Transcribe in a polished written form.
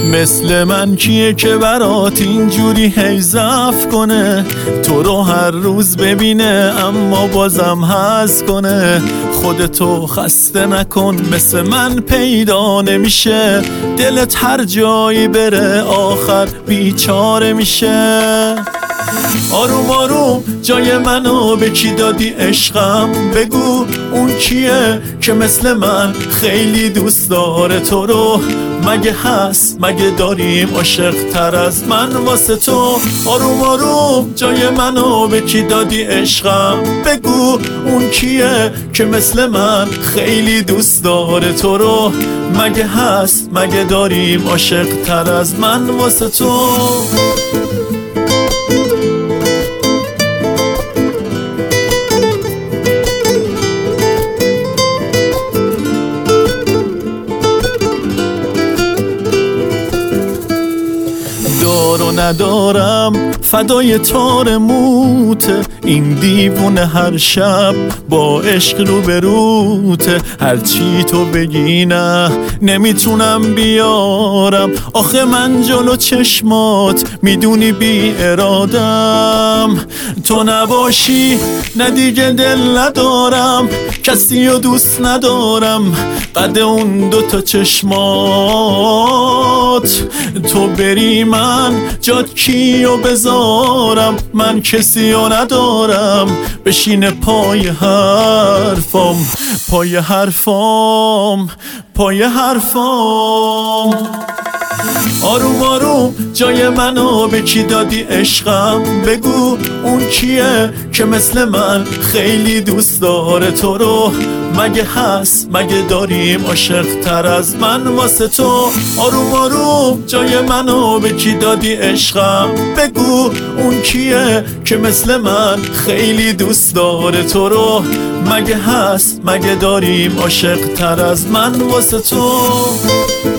مثل من کیه که برات اینجوری هی ضعف کنه، تو رو هر روز ببینه اما بازم حظ کنه. خودتو خسته نکن، مثل من پیدا نمیشه، دلت هر جایی بره آخر بیچاره میشه. آروم آروم جای منو به کی دادی عشقم، بگو اون کیه که مثل من خیلی دوست داره تو رو. مگه هست مگه داریم عاشق تر از من واسه تو. آروم آروم جای منو به کی دادی عشقم، بگو اون کیه که مثل من خیلی دوست داره تو رو. مگه هست مگه داریم عاشق تر از من واسه تو. دارو ندارم فدای تار موته، این دیوونه هر شب با عشق رو به روته. هرچی تو بگی نه نمیتونم بیارم، آخه من جلو چشمات میدونی بی ارادم. تو نباشی نه دیگه دل ندارم، کسی رو دوست ندارم قد اون دوتا چشمات. تو بری من جات کیو بذارم، من کسی رو ندارم بشینه پای حرفام، پای حرفام، پای حرفام. آروم آروم جای منو به کی دادی عشقم، بگو اون کیه که مثل من خیلی دوست داره تو رو. مگه هست مگه داریم عاشق تر از من واسه تو. آروم آروم جای منو به کی دادی عشقم، بگو اون کیه که مثل من خیلی دوست داره تو رو. مگه هست مگه داریم عاشق تر از من واسه تو.